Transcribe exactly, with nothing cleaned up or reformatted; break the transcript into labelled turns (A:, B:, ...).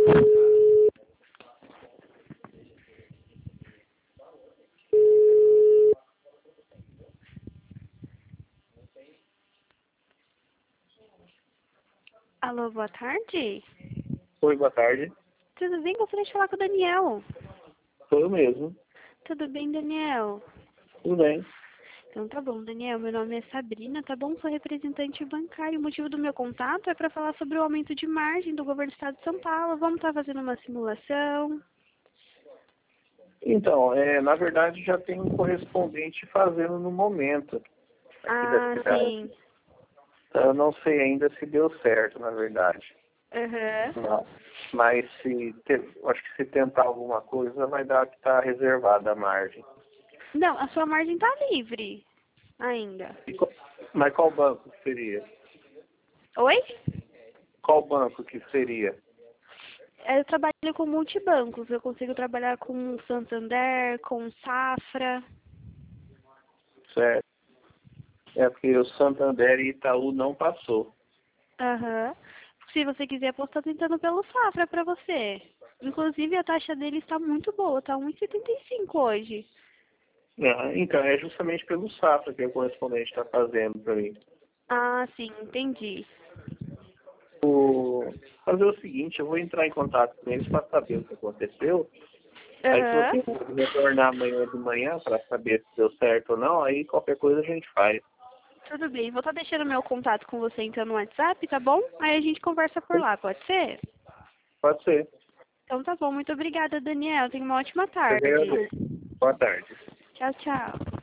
A: Alô, boa tarde.
B: Oi, boa tarde.
A: Tudo bem? Gostaria de falar com o Daniel.
B: Sou eu mesmo.
A: Tudo bem, Daniel?
B: Tudo bem.
A: Então tá bom, Daniel. Meu nome é Sabrina, tá bom? Sou representante bancário. O motivo do meu contato é para falar sobre o aumento de margem do governo do estado de São Paulo. Vamos estar fazendo uma simulação.
B: Então, é, na verdade já tem um correspondente fazendo no momento aqui da
A: Ah,
B: cidade.
A: sim.
B: Eu não sei ainda se deu certo, na verdade.
A: Aham.
B: Não. Mas se te- acho que se tentar alguma coisa vai dar que está reservada a margem.
A: Não, a sua margem tá livre ainda.
B: E qual- mas qual banco que seria?
A: Oi?
B: Qual banco que seria?
A: Eu trabalho com multibancos. Eu consigo trabalhar com Santander, com Safra.
B: Certo. É porque o Santander e Itaú não passou.
A: Aham. Se você quiser, posso estar tentando pelo Safra para você. Inclusive, a taxa dele está muito boa, tá um e setenta e cinco hoje.
B: Ah, então, é justamente pelo Safra que o correspondente está fazendo para mim.
A: Ah, sim, entendi.
B: Vou fazer o seguinte, eu vou entrar em contato com eles para saber o que aconteceu. Aí se
A: Aham.
B: você retornar amanhã de manhã para saber se deu certo ou não, aí qualquer coisa a gente faz.
A: Tudo bem, vou estar deixando meu contato com você então no WhatsApp, tá bom? Aí a gente conversa por lá, pode ser?
B: Pode ser.
A: Então tá bom, muito obrigada, Daniel. Tenha uma ótima
B: Eu
A: tarde.
B: agradeço. Boa tarde.
A: Tchau, tchau.